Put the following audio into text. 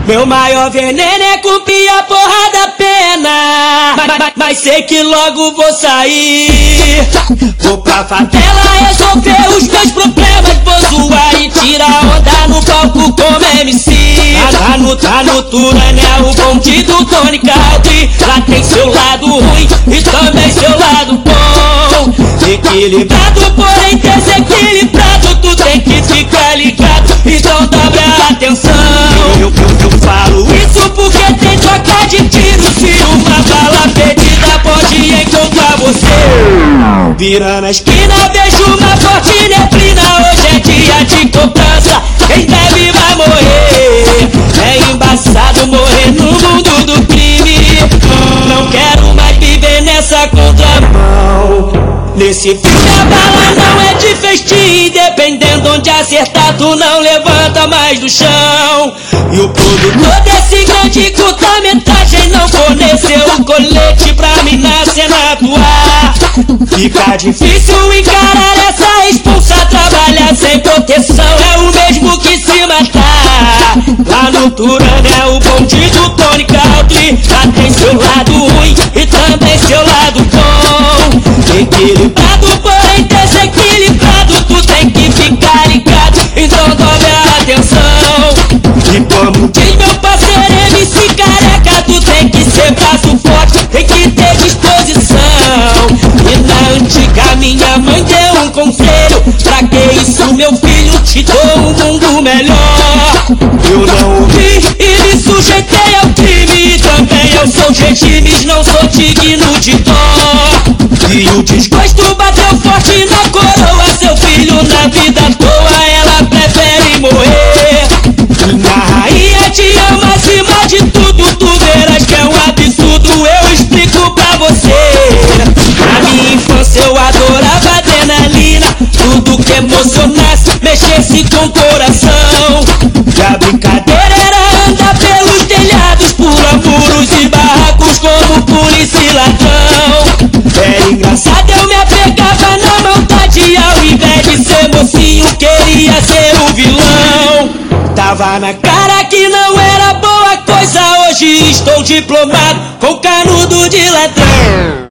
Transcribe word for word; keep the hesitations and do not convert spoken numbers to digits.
Meu maior veneno é cumprir a porra da pena, mas, mas, mas sei que logo vou sair. Vou pra favela resolver os meus problemas, vou zoar e tirar onda no palco como M C. Tá no, tá no Turanel, o bonde do Tony Caldi. Lá tem seu lado ruim e também seu lado bom. Equilibrado, porém desequilibrado, tu tem que ficar ligado, então dobra a atenção. Eu, eu, eu falo isso porque tem troca de tiro, se uma bala perdida pode encontrar você. Virando a esquina, vejo uma forte neblina, hoje é dia de cobrança, quem deve vai morrer. É embaçado morrer no mundo do crime, não quero mais viver nessa contramão. Nesse filme a bala não é de festim, dependendo onde acertar tu não levanta mais do chão. E o produtor desse grande curta-metragem não forneceu o colete pra mim na cena atuar. Fica difícil encarar essa responsa, trabalhar sem proteção é o mesmo que se matar. Lá no Turanel, o bonde do Tony Caldi. Lá tem seu lado ruim e também seu lado bom. Equilibrado, porém desequilibrado, tu tem que ficar ligado, então dobra a atenção. E como diz meu parceiro M C Careca, tu tem que ser braço forte, tem que ter disposição. E na antiga minha mãe deu um conselho, pra que isso meu filho, te dou um mundo melhor. Eu não ouvi e me sujeitei ao crime, também eu sou regimes, não sou digno de dó. E o desgosto bateu forte na coroa, seu filho na vida à toa, ela prefere morrer. Minha rainha te ama acima de tudo, tu verás que é um absurdo, eu explico pra você. Na minha infância eu adorava adrenalina, tudo que emocionasse, mexesse com o coração. E a brincadeira era andar pelos telhados, pular muros e barracos como polícia e ladrão. Era engraçado, eu me apegava na maldade, ao invés de ser mocinho queria ser o vilão. Tava na cara que não era boa coisa, hoje estou diplomado com canudo de ladrão.